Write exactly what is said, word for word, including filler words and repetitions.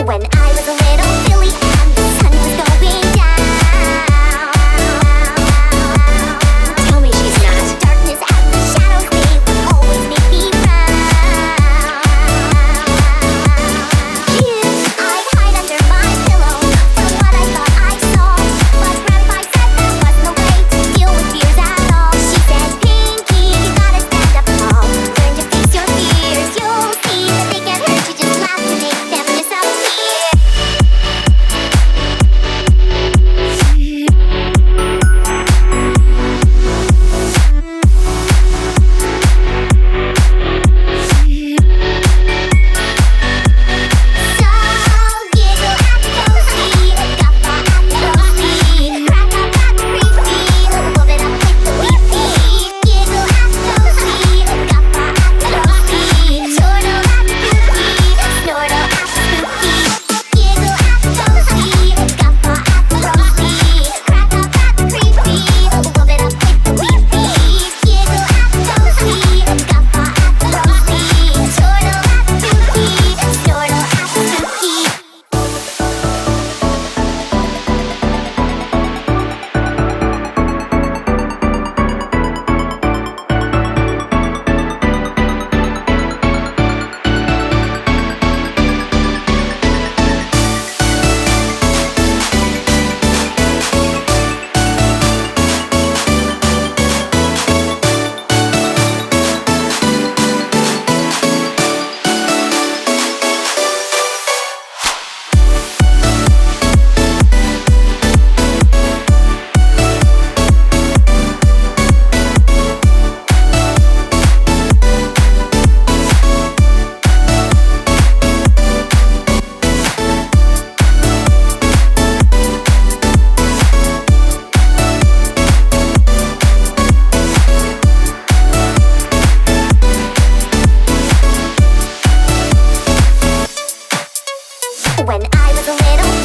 When I was a little silly and the sun was going down. Tell me she's not. Darkness and the shadows, they would always make me frown. I'd hide under my pillow from what I thought I saw, but Grandpa said there was no way to deal with fears at all. She said, Pinky, you gotta stand up tall. Learn to face your fears. You'll see that they can't hurt you. Just laugh to make them disappear. When I was a little